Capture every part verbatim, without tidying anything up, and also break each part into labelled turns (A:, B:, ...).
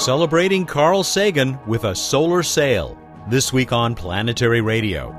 A: Celebrating Carl Sagan with a solar sail. This week on Planetary Radio.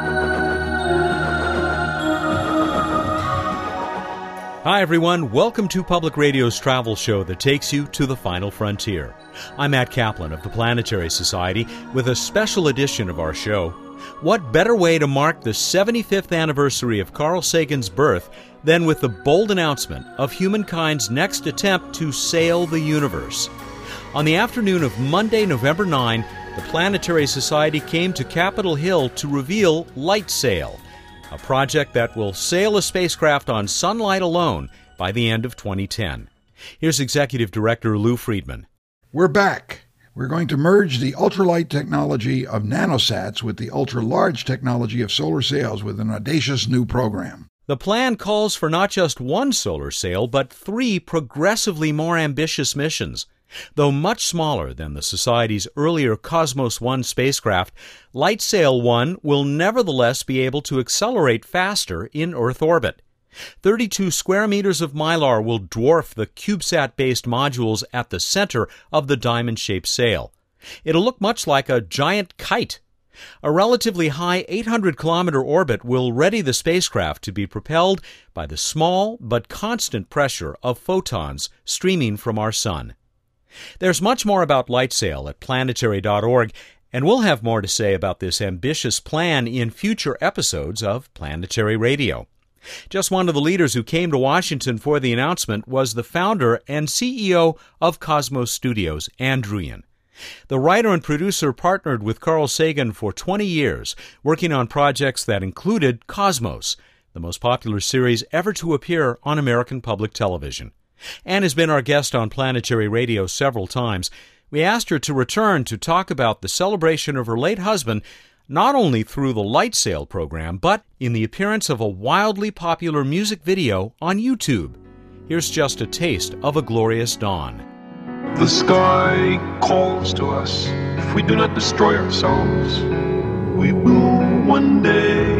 A: Hi everyone, welcome to Public Radio's travel show that takes you to the final frontier. I'm Matt Kaplan of the Planetary Society with a special edition of our show. What better way to mark the seventy-fifth anniversary of Carl Sagan's birth than with the bold announcement of humankind's next attempt to sail the universe? On the afternoon of Monday, November ninth, the Planetary Society came to Capitol Hill to reveal LightSail, a project that will sail a spacecraft on sunlight alone by the end of twenty ten. Here's Executive Director Lou Friedman.
B: We're back. We're going to merge the ultralight technology of nanosats with the ultra-large technology of solar sails with an audacious new program.
A: The plan calls for not just one solar sail, but three progressively more ambitious missions. Though much smaller than the Society's earlier Cosmos one spacecraft, LightSail one will nevertheless be able to accelerate faster in Earth orbit. thirty-two square meters of Mylar will dwarf the CubeSat-based modules at the center of the diamond-shaped sail. It'll look much like a giant kite. A relatively high eight hundred kilometer orbit will ready the spacecraft to be propelled by the small but constant pressure of photons streaming from our sun. There's much more about LightSail at planetary dot org, and we'll have more to say about this ambitious plan in future episodes of Planetary Radio. Just one of the leaders who came to Washington for the announcement was the founder and C E O of Cosmos Studios, Ann Druyan. The writer and producer partnered with Carl Sagan for twenty years, working on projects that included Cosmos, the most popular series ever to appear on American public television. Ann has been our guest on Planetary Radio several times. We asked her to return to talk about the celebration of her late husband, not only through the LightSail program, but in the appearance of a wildly popular music video on YouTube. Here's just a taste of A Glorious Dawn.
C: The sky calls to us. If we do not destroy ourselves, we will one day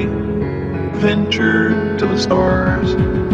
C: venture to the stars.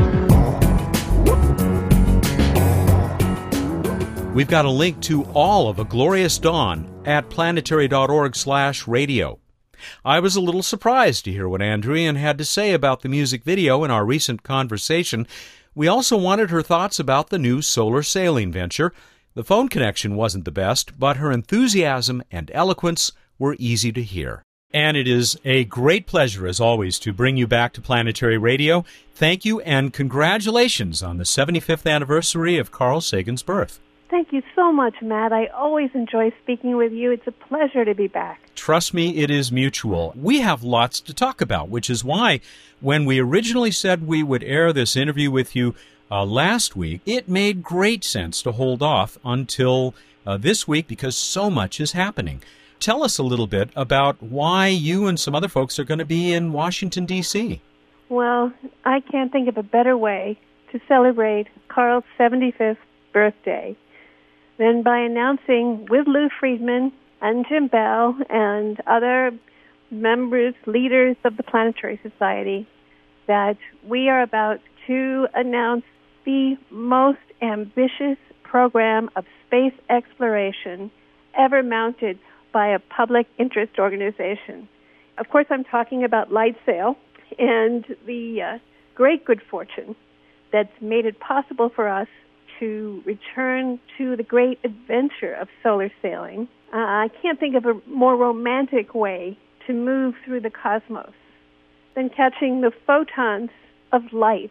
A: We've got a link to all of A Glorious Dawn at planetary dot org slash radio. I was a little surprised to hear what Ann Druyan had to say about the music video in our recent conversation. We also wanted her thoughts about the new solar sailing venture. The phone connection wasn't the best, but her enthusiasm and eloquence were easy to hear. And it is a great pleasure, as always, to bring you back to Planetary Radio. Thank you and congratulations on the seventy-fifth anniversary of Carl Sagan's birth.
D: Thank you so much, Matt. I always enjoy speaking with you. It's a pleasure to be back.
A: Trust me, it is mutual. We have lots to talk about, which is why when we originally said we would air this interview with you uh, last week, it made great sense to hold off until uh, this week because so much is happening. Tell us a little bit about why you and some other folks are going to be in Washington, D C
D: Well, I can't think of a better way to celebrate Carl's seventy-fifth birthday than by announcing with Lou Friedman and Jim Bell and other members, leaders of the Planetary Society, that we are about to announce the most ambitious program of space exploration ever mounted by a public interest organization. Of course, I'm talking about LightSail and the uh, great good fortune that's made it possible for us to return to the great adventure of solar sailing. Uh, I can't think of a more romantic way to move through the cosmos than catching the photons of light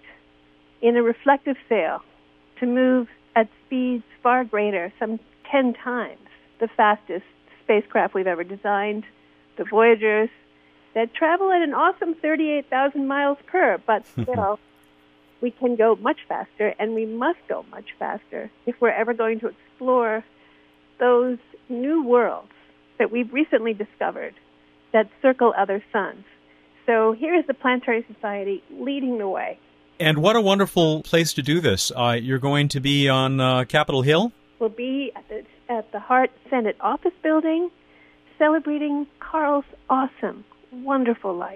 D: in a reflective sail to move at speeds far greater, some ten times the fastest spacecraft we've ever designed, the Voyagers, that travel at an awesome thirty-eight thousand miles per, but still, we can go much faster, and we must go much faster if we're ever going to explore those new worlds that we've recently discovered that circle other suns. So here is the Planetary Society leading the way.
A: And what a wonderful place to do this. Uh, you're going to be on uh, Capitol Hill?
D: We'll be at the, at the Hart Senate Office Building celebrating Carl's awesome, wonderful life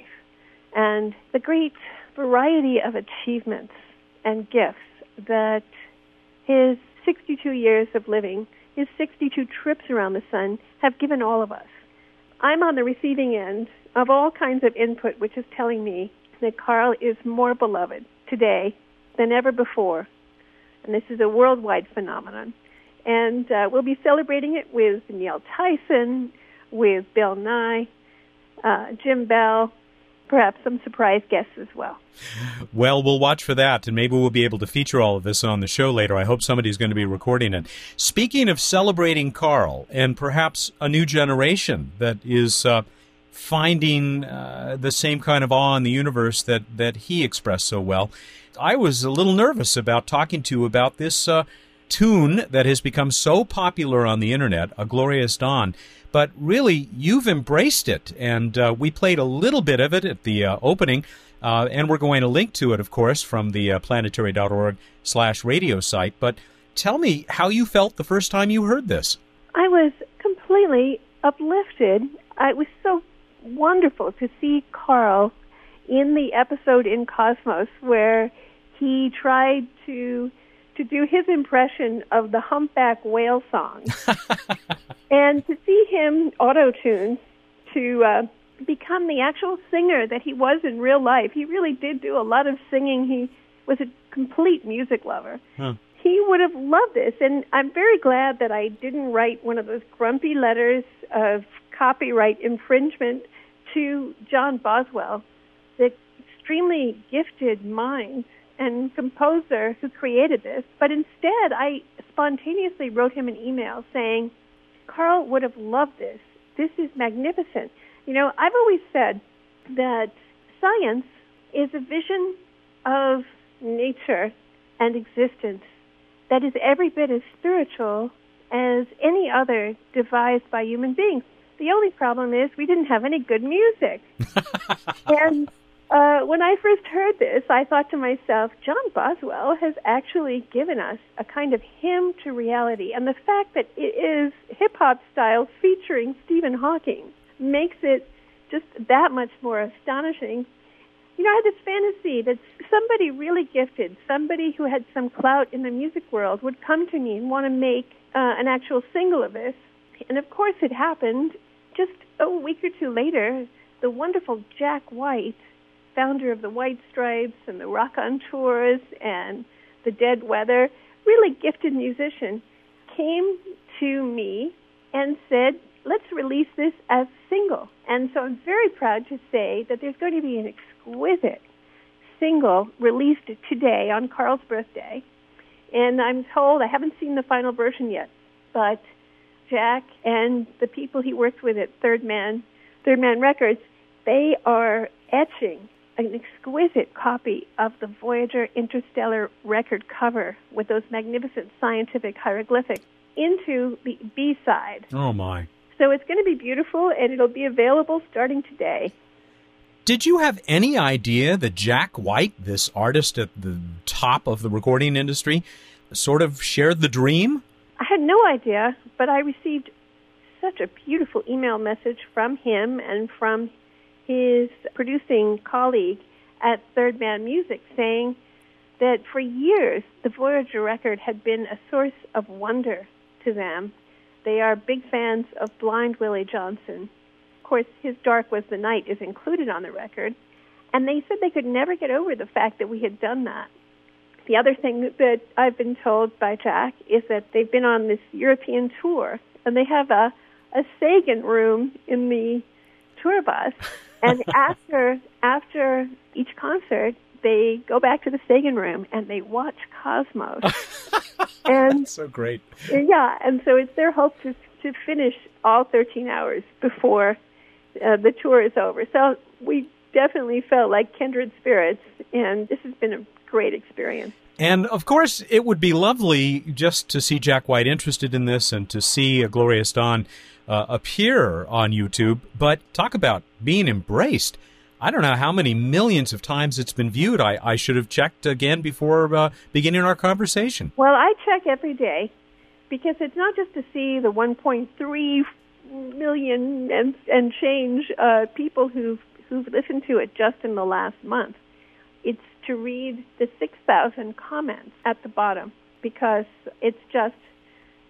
D: and the great variety of achievements and gifts that his sixty-two years of living his sixty-two trips around the sun have given all of us. I'm on the receiving end of all kinds of input, which is telling me that Carl is more beloved today than ever before. And this is a worldwide phenomenon. And uh, we'll be celebrating it with Neil Tyson, with Bill Nye, uh, Jim Bell, perhaps some surprise guests as well.
A: Well, we'll watch for that, and maybe we'll be able to feature all of this on the show later. I hope somebody's going to be recording it. Speaking of celebrating Carl, and perhaps a new generation that is uh, finding uh, the same kind of awe in the universe that, that he expressed so well, I was a little nervous about talking to you about this uh, tune that has become so popular on the Internet, A Glorious Dawn. But really, you've embraced it, and uh, we played a little bit of it at the uh, opening, uh, and we're going to link to it, of course, from the uh, planetary.org slash radio site. But tell me how you felt the first time you heard this.
D: I was completely uplifted. It was so wonderful to see Carl in the episode in Cosmos where he tried to to do his impression of the humpback whale song. And to see him auto-tuned to uh, become the actual singer that he was in real life. He really did do a lot of singing. He was a complete music lover. Huh. He would have loved this, and I'm very glad that I didn't write one of those grumpy letters of copyright infringement to John Boswell, the extremely gifted mind and composer who created this. But instead, I spontaneously wrote him an email saying, Carl would have loved this. This is magnificent. You know, I've always said that science is a vision of nature and existence that is every bit as spiritual as any other devised by human beings. The only problem is we didn't have any good music. And uh, when I first heard this, I thought to myself, John Boswell has actually given us a kind of hymn to reality. And the fact that it is hip-hop style featuring Stephen Hawking makes it just that much more astonishing. You know, I had this fantasy that somebody really gifted, somebody who had some clout in the music world would come to me and want to make uh, an actual single of this. And of course it happened. Just a week or two later, the wonderful Jack White, founder of the White Stripes and the Raconteurs and the Dead Weather, really gifted musician, came to me and said, let's release this as a single. And so I'm very proud to say that there's going to be an exquisite single released today on Carl's birthday. And I'm told, I haven't seen the final version yet, but Jack and the people he worked with at Third Man, Third Man Records, they are etching an exquisite copy of the Voyager Interstellar record cover with those magnificent scientific hieroglyphics into the B-side.
A: Oh, my.
D: So it's going to be beautiful, and it'll be available starting today.
A: Did you have any idea that Jack White, this artist at the top of the recording industry, sort of shared the dream?
D: I had no idea, but I received such a beautiful email message from him and from his producing colleague at Third Man Music saying that for years the Voyager record had been a source of wonder to them. They are big fans of Blind Willie Johnson. Of course, his Dark Was the Night is included on the record, and they said they could never get over the fact that we had done that. The other thing that I've been told by Jack is that they've been on this European tour, and they have a, a Sagan room in the tour bus. And after after each concert, they go back to the Sagan room and they watch Cosmos. And
A: that's so great.
D: Yeah, and so it's their hope to to finish all thirteen hours before uh, the tour is over. So we definitely felt like kindred spirits, and this has been a great experience.
A: And, of course, it would be lovely just to see Jack White interested in this and to see A Glorious Dawn uh, appear on YouTube. But talk about being embraced. I don't know how many millions of times it's been viewed. I, I should have checked again before uh, beginning our conversation.
D: Well, I check every day because it's not just to see the one point three million and, and change uh, people who've, who've listened to it just in the last month. It's to read the six thousand comments at the bottom because it's just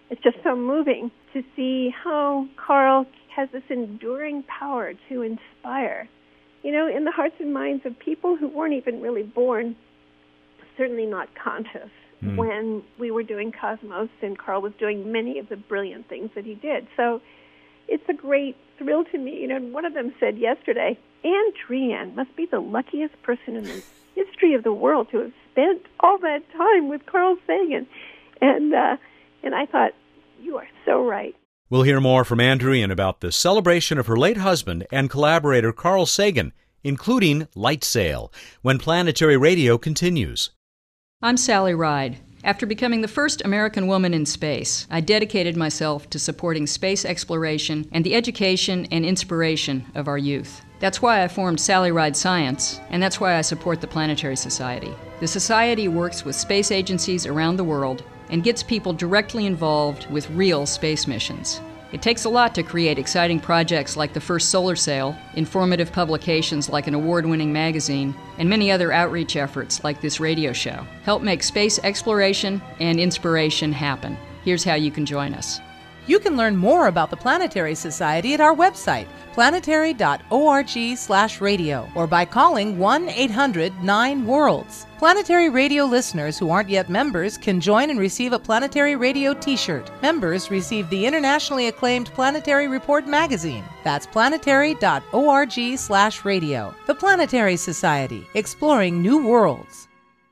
D: it's just so moving to see how Carl has this enduring power to inspire, you know, in the hearts and minds of people who weren't even really born, certainly not conscious, mm. when we were doing Cosmos and Carl was doing many of the brilliant things that he did. So it's a great thrill to me. You know, one of them said yesterday, Anne Druyan must be the luckiest person in the history of the world to have spent all that time with Carl Sagan. And uh, and I thought, you are so right.
A: We'll hear more from Anne Druyan about the celebration of her late husband and collaborator Carl Sagan, including Light Sail, when Planetary Radio continues.
E: I'm Sally Ride. After becoming the first American woman in space, I dedicated myself to supporting space exploration and the education and inspiration of our youth. That's why I formed Sally Ride Science, and that's why I support the Planetary Society. The Society works with space agencies around the world and gets people directly involved with real space missions. It takes a lot to create exciting projects like the first solar sail, informative publications like an award-winning magazine, and many other outreach efforts like this radio show. Help make space exploration and inspiration happen. Here's how you can join us.
F: You can learn more about the Planetary Society at our website, planetary dot org slash radio, or by calling one eight hundred nine worlds. Planetary Radio listeners who aren't yet members can join and receive a Planetary Radio t-shirt. Members receive the internationally acclaimed Planetary Report magazine. That's planetary dot org slash radio. The Planetary Society, exploring new worlds.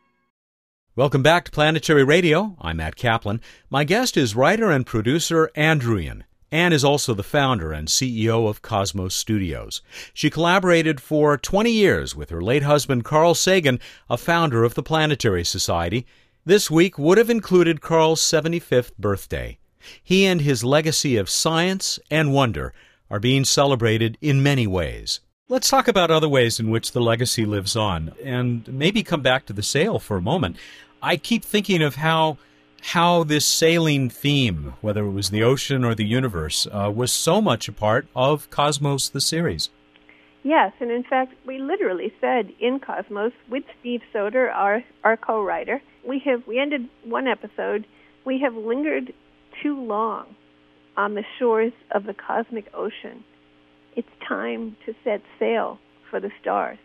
A: Welcome back to Planetary Radio. I'm Matt Kaplan. My guest is writer and producer Anne Druyan. Anne is also the founder and C E O of Cosmos Studios. She collaborated for twenty years with her late husband Carl Sagan, a founder of the Planetary Society. This week would have included Carl's seventy-fifth birthday. He and his legacy of science and wonder are being celebrated in many ways. Let's talk about other ways in which the legacy lives on, and maybe come back to the sail for a moment. I keep thinking of how how this sailing theme, whether it was the ocean or the universe, uh, was so much a part of Cosmos, the series.
D: Yes, and in fact, we literally said in Cosmos, with Steve Soter, our, our co-writer, we have we ended one episode, we have lingered too long on the shores of the cosmic ocean. It's time to set sail for the stars.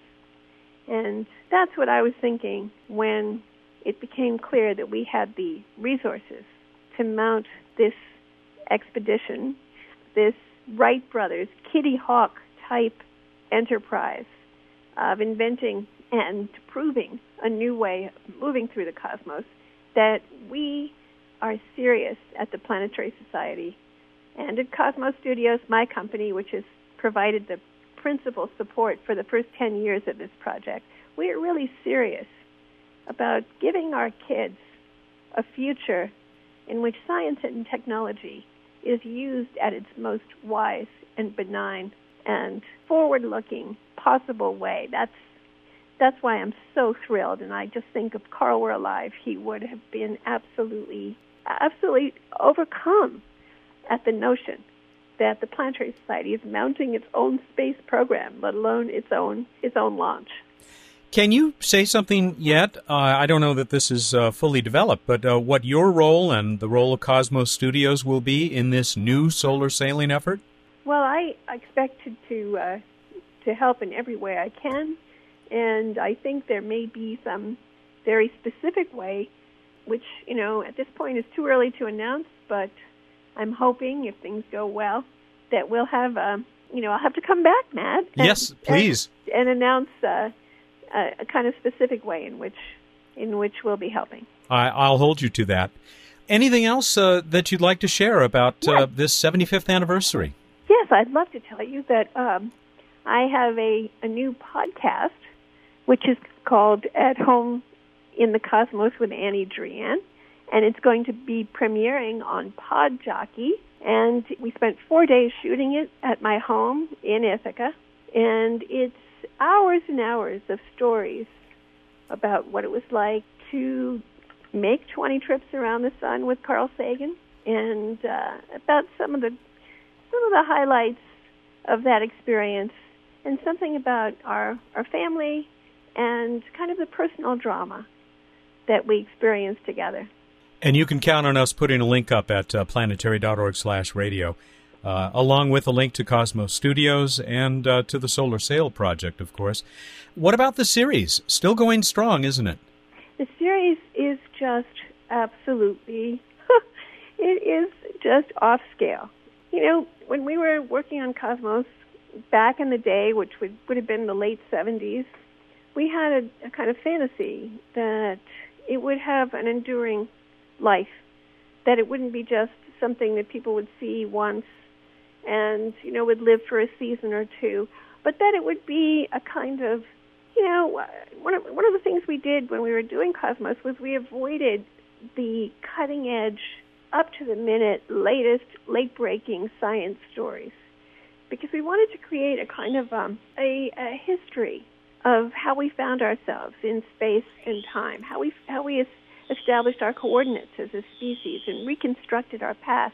D: And that's what I was thinking when it became clear that we had the resources to mount this expedition, this Wright brothers, Kitty Hawk type enterprise of inventing and proving a new way of moving through the cosmos, that we are serious at the Planetary Society and at Cosmos Studios, my company, which has provided the principal support for the first ten years of this project. We are really serious about giving our kids a future in which science and technology is used at its most wise and benign and forward-looking possible way. That's that's why I'm so thrilled, and I just think if Carl were alive, he would have been absolutely, absolutely overcome at the notion that the Planetary Society is mounting its own space program, let alone its own its own launch.
A: Can you say something yet? Uh, I don't know that this is uh, fully developed, but uh, what your role and the role of Cosmos Studios will be in this new solar sailing effort?
D: Well, I expect to to, uh, to help in every way I can, and I think there may be some very specific way, which, you know, at this point is too early to announce, but I'm hoping, if things go well, that we'll have, um, you know, I'll have to come back, Matt. And,
A: yes, please.
D: And, and announce uh, a, a kind of specific way in which in which we'll be helping.
A: I, I'll hold you to that. Anything else uh, that you'd like to share about
D: yes.
A: uh, this seventy-fifth anniversary?
D: Yes, I'd love to tell you that um, I have a, a new podcast, which is called At Home in the Cosmos with Annie Druyan. And it's going to be premiering on Podjockey. And we spent four days shooting it at my home in Ithaca. And it's hours and hours of stories about what it was like to make twenty trips around the sun with Carl Sagan, and uh, about some of the some of the highlights of that experience, and something about our, our family and kind of the personal drama that we experienced together.
A: And you can count on us putting a link up at uh, planetary.org slash radio, uh, along with a link to Cosmos Studios and uh, to the Solar Sail Project, of course. What about the series? Still going strong, isn't it?
D: The series is just absolutely, it is just off scale. You know, when we were working on Cosmos back in the day, which would, would have been the late seventies, we had a, a kind of fantasy that it would have an enduring life, that it wouldn't be just something that people would see once and, you know, would live for a season or two, but that it would be a kind of, you know, one of, one of the things we did when we were doing Cosmos was we avoided the cutting-edge, up-to-the-minute, latest, late-breaking science stories, because we wanted to create a kind of um, a, a history of how we found ourselves in space and time, how we how we established our coordinates as a species and reconstructed our past.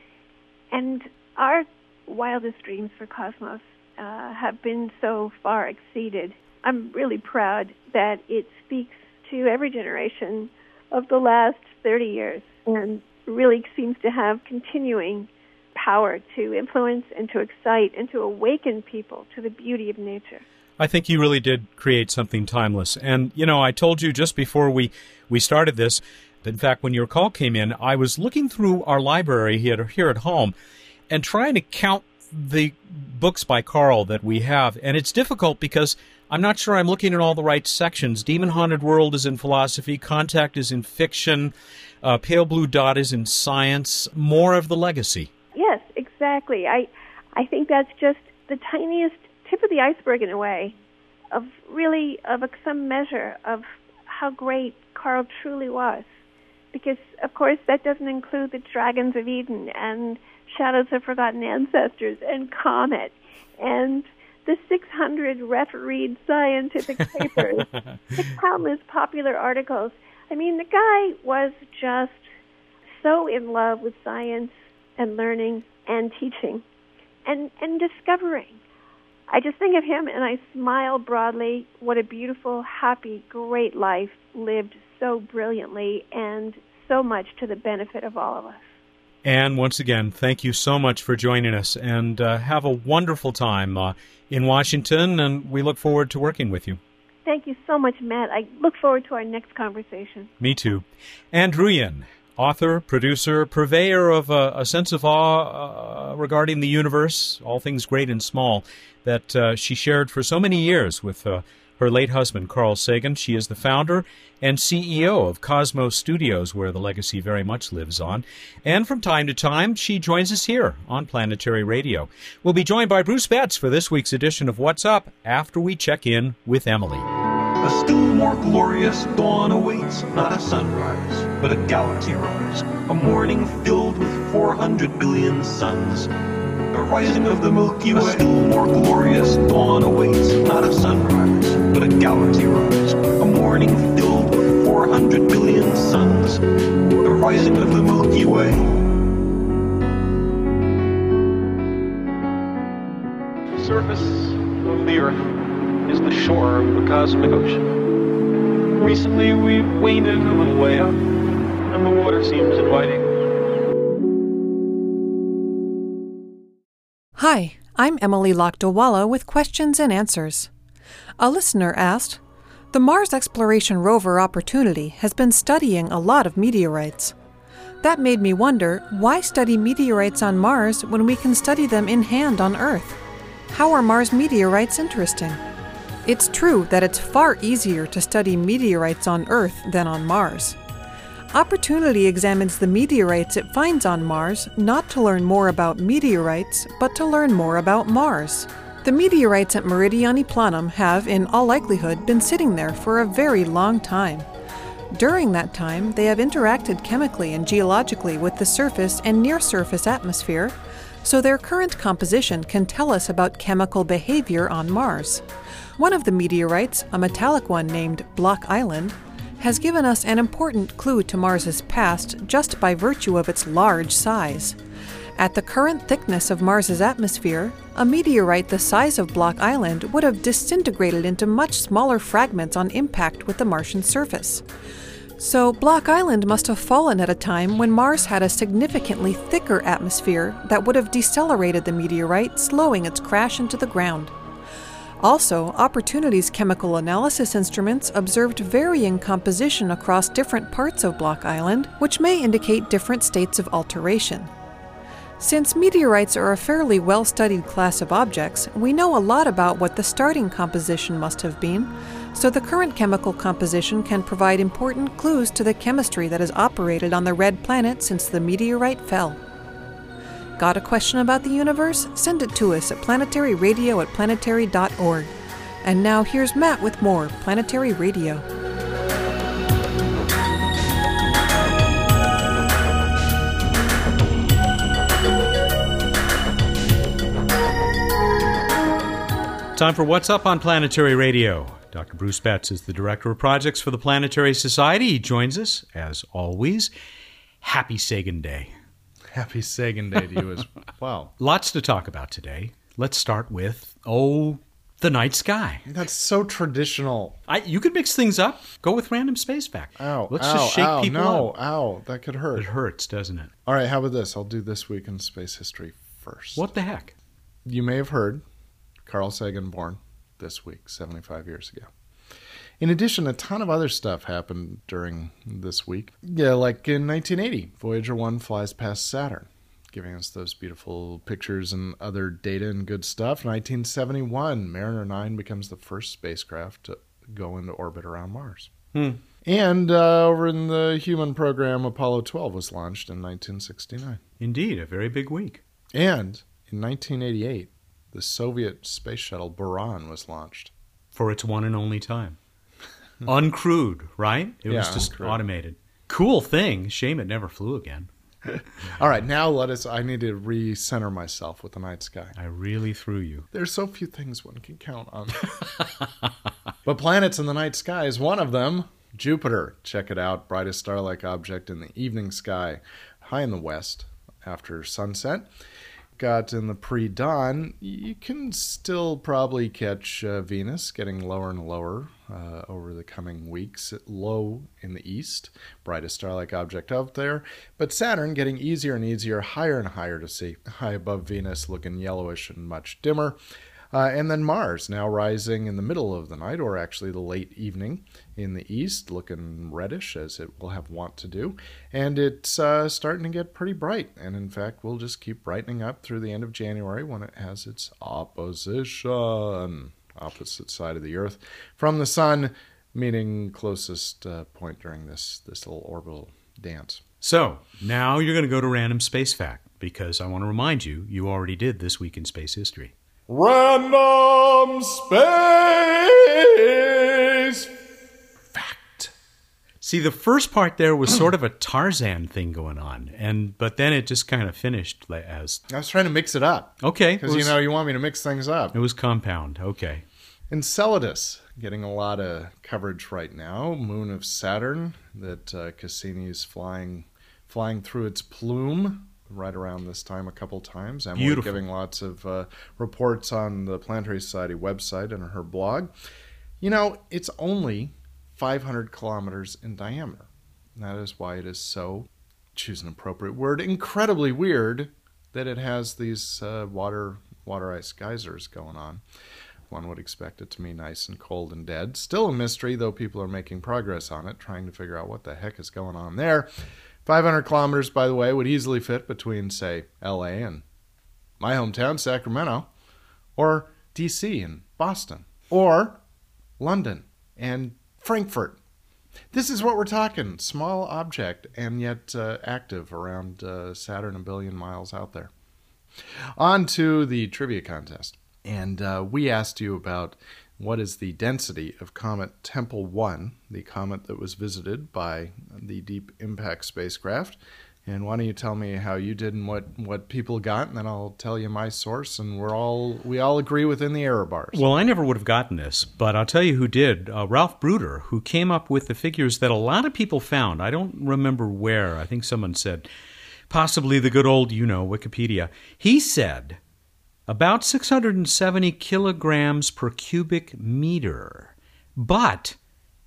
D: And our wildest dreams for Cosmos uh, have been so far exceeded. I'm really proud that it speaks to every generation of the last thirty years and really seems to have continuing power to influence and to excite and to awaken people to the beauty of nature.
A: I think you really did create something timeless. And, you know, I told you just before we, we started this, in fact, when your call came in, I was looking through our library here, here at home and trying to count the books by Carl that we have. And it's difficult because I'm not sure I'm looking at all the right sections. Demon Haunted World is in philosophy, Contact is in fiction, uh, Pale Blue Dot is in science, more of the legacy.
D: Yes, exactly. I, I think that's just the tiniest tip of the iceberg in a way of really of a, some measure of how great Carl truly was. Because, of course, that doesn't include the Dragons of Eden and Shadows of Forgotten Ancestors and Comet and the six hundred refereed scientific papers, the countless popular articles. I mean, the guy was just so in love with science and learning and teaching and, and discovering. I just think of him and I smile broadly. What a beautiful, happy, great life lived so brilliantly and so much to the benefit of all of us.
A: And once again, thank you so much for joining us, and uh, have a wonderful time uh, in Washington, and we look forward to working with you.
D: Thank you so much, Matt. I look forward to our next conversation.
A: Me too. Ann Druyan, author, producer, purveyor of a, a sense of awe uh, regarding the universe, all things great and small, that uh, she shared for so many years with uh, her late husband, Carl Sagan. She is the founder and C E O of Cosmos Studios, where the legacy very much lives on. And from time to time, she joins us here on Planetary Radio. We'll be joined by Bruce Betts for this week's edition of What's Up after we check in with Emily.
C: A still more glorious dawn awaits, not a sunrise, but a galaxy rise, a morning filled with four hundred billion suns. The rising of the Milky Way. A still more glorious dawn awaits, not a sunrise, but a galaxy rise, a morning filled with four hundred billion suns. The rising of the Milky Way.
G: The surface of the Earth is the shore of the cosmic ocean. Recently, we've waded a little way up, and the water seems inviting.
H: Hi, I'm Emily Lakdawalla with questions and answers. A listener asked, the Mars Exploration Rover Opportunity has been studying a lot of meteorites. That made me wonder, why study meteorites on Mars when we can study them in hand on Earth? How are Mars meteorites interesting? It's true that it's far easier to study meteorites on Earth than on Mars. Opportunity examines the meteorites it finds on Mars not to learn more about meteorites, but to learn more about Mars. The meteorites at Meridiani Planum have, in all likelihood, been sitting there for a very long time. During that time, they have interacted chemically and geologically with the surface and near-surface atmosphere, so their current composition can tell us about chemical behavior on Mars. One of the meteorites, a metallic one named Block Island, has given us an important clue to Mars's past just by virtue of its large size. At the current thickness of Mars's atmosphere, a meteorite the size of Block Island would have disintegrated into much smaller fragments on impact with the Martian surface. So Block Island must have fallen at a time when Mars had a significantly thicker atmosphere that would have decelerated the meteorite, slowing its crash into the ground. Also, Opportunity's chemical analysis instruments observed varying composition across different parts of Block Island, which may indicate different states of alteration. Since meteorites are a fairly well-studied class of objects, we know a lot about what the starting composition must have been, so the current chemical composition can provide important clues to the chemistry that has operated on the red planet since the meteorite fell. Got a question about the universe? Send it to us at planetary radio at planetary dot org. And now here's Matt with more Planetary Radio.
A: Time for What's Up on Planetary Radio. Doctor Bruce Betts is the Director of Projects for the Planetary Society. He joins us, as always. Happy Sagan Day.
I: Happy Sagan Day to you as well.
A: Lots to talk about today. Let's start with, oh, the night sky.
I: That's so traditional.
A: I, you could mix things up. Go with random space fact.
I: Ow,
A: Let's
I: ow,
A: just shake
I: ow,
A: people
I: no,
A: up.
I: ow, that could hurt.
A: It hurts, doesn't it?
I: All right, how about this? I'll do This Week in Space History first.
A: What the heck?
I: You may have heard Carl Sagan born this week, seventy-five years ago. In addition, a ton of other stuff happened during this week. Yeah, like in nineteen eighty, Voyager one flies past Saturn, giving us those beautiful pictures and other data and good stuff. nineteen seventy-one, Mariner nine becomes the first spacecraft to go into orbit around Mars.
A: Hmm.
I: And uh, over in the human program, Apollo twelve was launched in nineteen sixty-nine.
A: Indeed, a very big week.
I: And in nineteen eighty-eight, the Soviet space shuttle Buran was launched.
A: For its one and only time. Uncrewed, right? It
I: yeah,
A: was just
I: uncrewed.
A: Automated. Cool thing. Shame it never flew again.
I: All right, now let us, I need to recenter myself with the night sky.
A: I really threw you.
I: There's so few things one can count on. But planets in the night sky is one of them. Jupiter, check it out, brightest star-like object in the evening sky, high in the west after sunset. Got in the pre-dawn, you can still probably catch uh, Venus getting lower and lower uh, over the coming weeks, low in the east, brightest star-like object out there, but Saturn getting easier and easier, higher and higher to see, high above Venus looking yellowish and much dimmer. Uh, and then Mars now rising in the middle of the night, or actually the late evening in the east, looking reddish as it will have want to do. And it's uh, starting to get pretty bright. And in fact, we'll just keep brightening up through the end of January when it has its opposition, opposite side of the Earth, from the sun, meaning closest uh, point during this, this little orbital dance.
A: So, now you're going to go to Random Space Fact, because I want to remind you, you already did This Week in Space History.
I: Random Space Fact.
A: See, the first part there was sort of a Tarzan thing going on, and but then it just kind of finished as...
I: I was trying to mix it up.
A: Okay.
I: Because, you know, you want me to mix things up.
A: It was compound. Okay.
I: Enceladus, getting a lot of coverage right now. Moon of Saturn that uh, Cassini is flying, flying through its plume right around this time a couple times. Emily
A: Beautiful.
I: Giving lots of uh, reports on the Planetary Society website and her blog. You know, it's only five hundred kilometers in diameter. And that is why it is so, choose an appropriate word, incredibly weird that it has these uh, water water ice geysers going on. One would expect it to be nice and cold and dead. Still a mystery, though people are making progress on it, trying to figure out what the heck is going on there. five hundred kilometers, by the way, would easily fit between, say, L A and my hometown, Sacramento, or D C and Boston, or London and Frankfurt. This is what we're talking. Small object, and yet uh, active around uh, Saturn a billion miles out there. On to the trivia contest. And uh, we asked you about what is the density of Comet Tempel one, the comet that was visited by the Deep Impact spacecraft. And why don't you tell me how you did and what, what people got, and then I'll tell you my source, and we're all we all agree within the error bars.
A: Well, I never would have gotten this, but I'll tell you who did. Uh, Ralph Bruder, who came up with the figures that a lot of people found. I don't remember where. I think someone said, possibly the good old, you know, Wikipedia. He said about six hundred seventy kilograms per cubic meter. But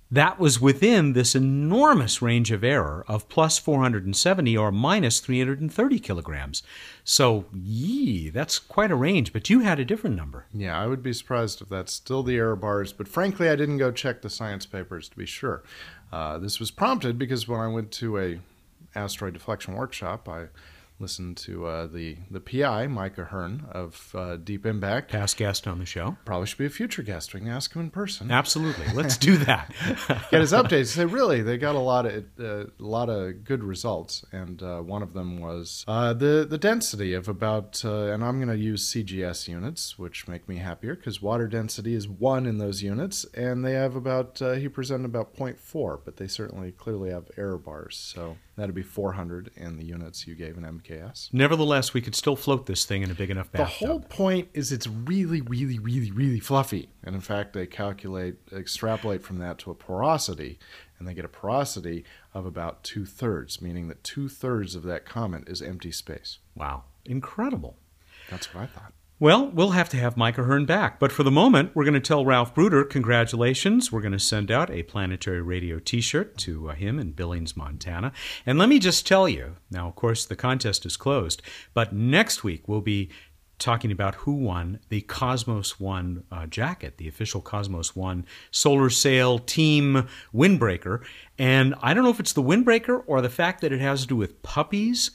A: That was within this enormous range of error of plus four hundred seventy or minus three hundred thirty kilograms. So, yee, that's quite a range, but you had a different number.
I: Yeah, I would be surprised if that's still the error bars, but frankly, I didn't go check the science papers to be sure. Uh, this was prompted because when I went to a asteroid deflection workshop, I listened to uh, the, the P I, Micah Hearn of uh, Deep Impact.
A: Past guest on the show.
I: Probably should be a future guest. We can ask him in person.
A: Absolutely. Let's do that.
I: Get his updates. Say, really, they got a lot of uh, a lot of good results, and uh, one of them was uh, the the density of about, uh, and I'm going to use C G S units, which make me happier because water density is one in those units, and they have about uh, he presented about zero point four, but they certainly clearly have error bars, so that'd be four hundred in the units you gave in M K S.
A: Nevertheless, we could still float this thing in a big enough bathtub.
I: The whole point is it's really, really, really, really fluffy. And in fact, they calculate, extrapolate from that to a porosity, and they get a porosity of about two-thirds, meaning that two-thirds of that comet is empty space.
A: Wow. Incredible.
I: That's what I thought.
A: Well, we'll have to have Micah Hearn back. But for the moment, we're going to tell Ralph Bruder congratulations. We're going to send out a Planetary Radio t-shirt to uh, him in Billings, Montana. And let me just tell you, now, of course, the contest is closed, but next week we'll be talking about who won the Cosmos One uh, jacket, the official Cosmos One Solar Sail Team Windbreaker. And I don't know if it's the windbreaker or the fact that it has to do with puppies,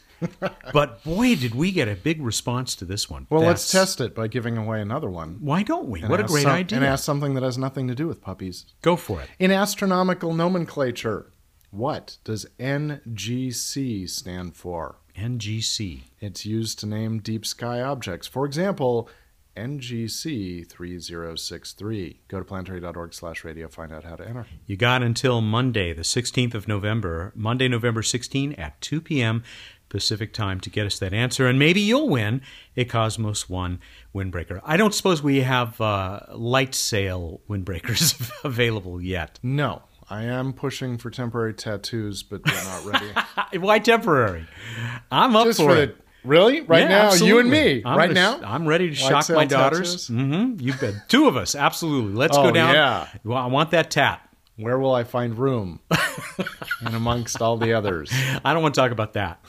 A: but boy, did we get a big response to this one.
I: Well,
A: That's...
I: let's test it by giving away another one.
A: Why don't we?
I: And
A: What a great
I: some,
A: idea.
I: And ask something that has nothing to do with puppies.
A: Go for it.
I: In astronomical nomenclature, what does N G C stand for?
A: N G C.
I: It's used to name deep sky objects. For example, N G C three zero six three. Go to planetary.org slash radio, find out how to enter.
A: You got until Monday, the sixteenth of November, Monday, November sixteenth at two p.m. Pacific time to get us that answer, and maybe you'll win a Cosmos One windbreaker. I don't suppose we have uh, light sail windbreakers available yet.
I: No. I am pushing for temporary tattoos, but they're not ready.
A: Why temporary? I'm up
I: Just
A: for,
I: for
A: it.
I: The, really? Right
A: yeah,
I: now?
A: absolutely.
I: You and me?
A: I'm
I: right
A: gonna,
I: now?
A: I'm ready to
I: Light
A: shock
I: sail
A: my daughters.
I: tattoos?
A: Mm-hmm. You bet. Two of us, absolutely. Let's
I: oh,
A: go down.
I: Yeah.
A: Well, I want that tat.
I: Where will I find room? And amongst all the others.
A: I don't want to talk about that.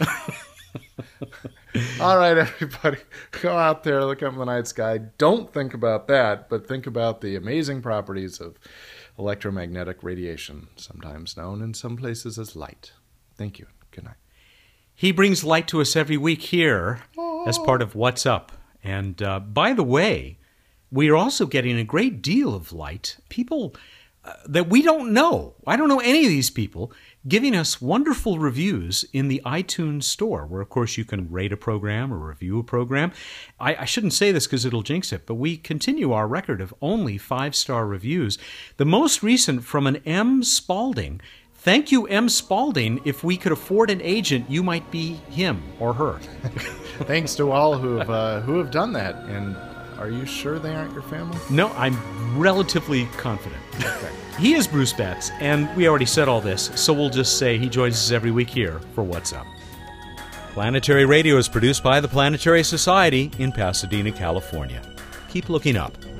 I: All right, everybody. Go out there, look up in the night sky. Don't think about that, but think about the amazing properties of electromagnetic radiation, sometimes known in some places as light. Thank you. Good night.
A: He brings light to us every week here oh. as part of What's Up. And uh, by the way, we are also getting a great deal of light. People uh, that we don't know. I don't know any of these people giving us wonderful reviews in the iTunes store, where, of course, you can rate a program or review a program. I, I shouldn't say this because it'll jinx it, but we continue our record of only five-star reviews. The most recent from an M. Spalding. Thank you, M. Spalding. If we could afford an agent, you might be him or her.
I: Thanks to all who have uh, who have done that. And are you sure they aren't your family?
A: No, I'm relatively confident. Okay. He is Bruce Betts, and we already said all this, so we'll just say he joins us every week here for What's Up. Planetary Radio is produced by the Planetary Society in Pasadena, California. Keep looking up.